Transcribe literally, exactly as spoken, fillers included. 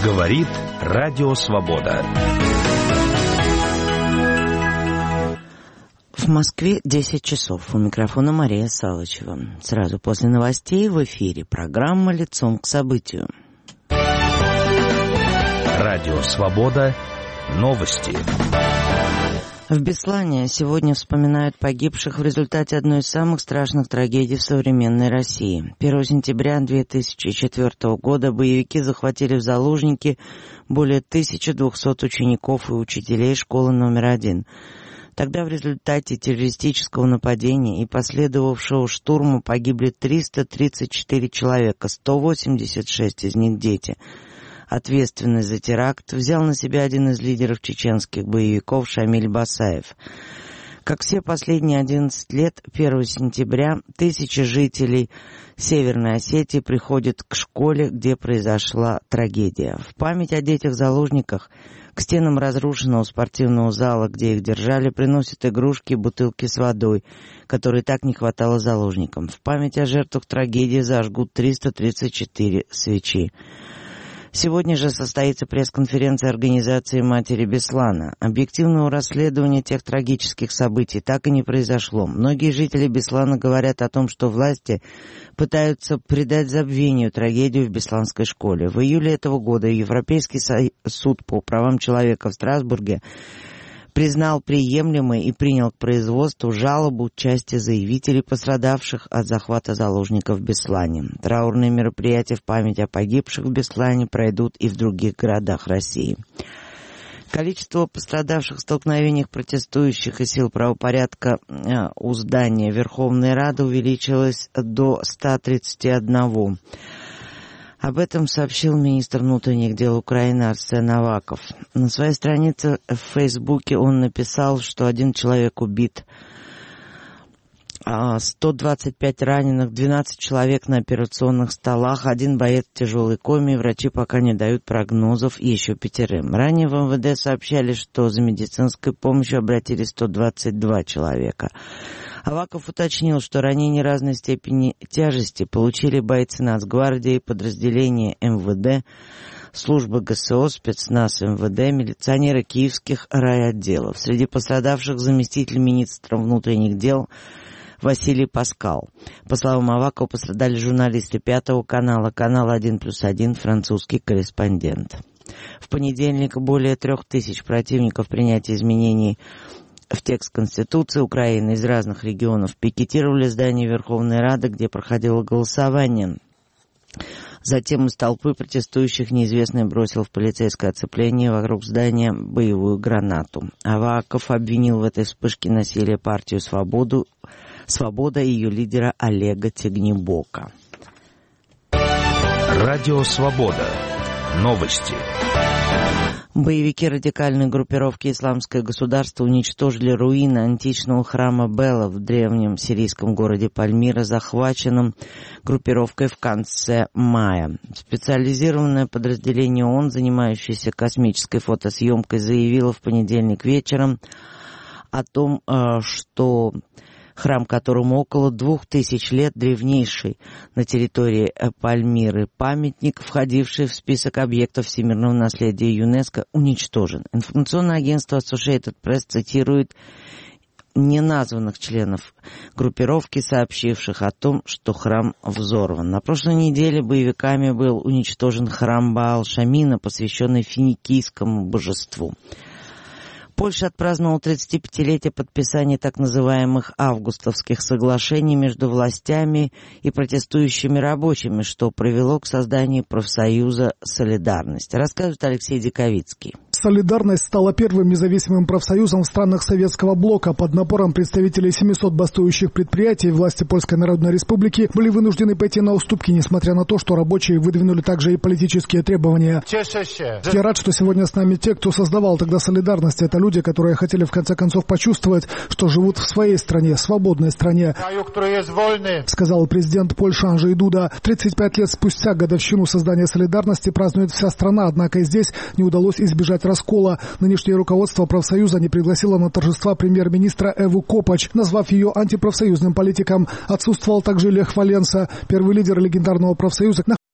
Говорит Радио Свобода. В Москве десять часов. У микрофона Мария Салычева. Сразу после новостей в эфире программа «Лицом к событию». Радио Свобода. Новости. В Беслане сегодня вспоминают погибших в результате одной из самых страшных трагедий в современной России. первого сентября две тысячи четвёртого года боевики захватили в заложники более тысячи двухсот учеников и учителей школы номер один. Тогда в результате террористического нападения и последовавшего штурма погибли триста тридцать четыре человека, сто восемьдесят шесть из них дети. Ответственность за теракт взял на себя один из лидеров чеченских боевиков Шамиль Басаев. Как все последние одиннадцать лет, первого сентября тысячи жителей Северной Осетии приходят к школе, где произошла трагедия. В память о детях-заложниках к стенам разрушенного спортивного зала, где их держали, приносят игрушки и бутылки с водой, которой так не хватало заложникам. В память о жертвах трагедии зажгут триста тридцать четыре свечи. Сегодня же состоится пресс-конференция организации «Матери Беслана». Объективного расследования тех трагических событий так и не произошло. Многие жители Беслана говорят о том, что власти пытаются придать забвению трагедию в бесланской школе. В июле этого года Европейский суд по правам человека в Страсбурге признал приемлемой и принял к производству жалобу части заявителей, пострадавших от захвата заложников в Беслане. Траурные мероприятия в память о погибших в Беслане пройдут и в других городах России. Количество пострадавших в столкновениях протестующих и сил правопорядка у здания Верховной Рады увеличилось до ста тридцати одного. Об этом сообщил министр внутренних дел Украины Арсен Аваков. На своей странице в Фейсбуке он написал, что один человек убит, сто двадцать пять раненых, двенадцать человек на операционных столах, один боец в тяжелой коме, врачи пока не дают прогнозов еще пятерым. Ранее в эм вэ дэ сообщали, что за медицинской помощью обратились сто двадцать два человека. Аваков уточнил, что ранения разной степени тяжести получили бойцы Нацгвардии, подразделения эм вэ дэ, службы гэ эс о, спецназ эм вэ дэ, милиционеры киевских райотделов. Среди пострадавших заместитель министра внутренних дел Василий Паскал. По словам Авакова, пострадали журналисты Пятого канала, канала один плюс один, французский корреспондент. В понедельник более трех тысяч противников принятия изменений в текст Конституции Украины из разных регионов пикетировали здание Верховной Рады, где проходило голосование. Затем из толпы протестующих неизвестный бросил в полицейское оцепление вокруг здания боевую гранату. Аваков обвинил в этой вспышке насилия партию «Свободу», «Свобода» и ее лидера Олега Тягнебока. Радио Свобода. Новости. Боевики радикальной группировки «Исламское государство» уничтожили руины античного храма Бела в древнем сирийском городе Пальмира, захваченном группировкой в конце мая. Специализированное подразделение ООН, занимающееся космической фотосъемкой, заявило в понедельник вечером о том, что храм, которому около двух тысяч лет, древнейший на территории Пальмиры памятник, входивший в список объектов всемирного наследия ЮНЕСКО, уничтожен. Информационное агентство Associated Press цитирует неназванных членов группировки, сообщивших о том, что храм взорван. На прошлой неделе боевиками был уничтожен храм Баал-Шамина, посвященный финикийскому божеству. Польша отпраздновала тридцатипятилетие подписания так называемых августовских соглашений между властями и протестующими рабочими, что привело к созданию профсоюза «Солидарность». Рассказывает Алексей Диковицкий. «Солидарность» стала первым независимым профсоюзом в странах Советского блока. Под напором представителей семисот бастующих предприятий власти Польской Народной Республики были вынуждены пойти на уступки, несмотря на то, что рабочие выдвинули также и политические требования. Я рад, что сегодня с нами те, кто создавал тогда «Солидарность». Это люди, которые хотели в конце концов почувствовать, что живут в своей стране, свободной стране, сказал президент Польши Анджей Дуда. тридцать пять лет спустя годовщину создания «Солидарности» празднует вся страна, однако и здесь не удалось избежать раскола. Нынешнее руководство профсоюза не пригласило на торжества премьер-министра Эву Копач, назвав ее антипрофсоюзным политиком. Отсутствовал также Лех Валенса, первый лидер легендарного профсоюза,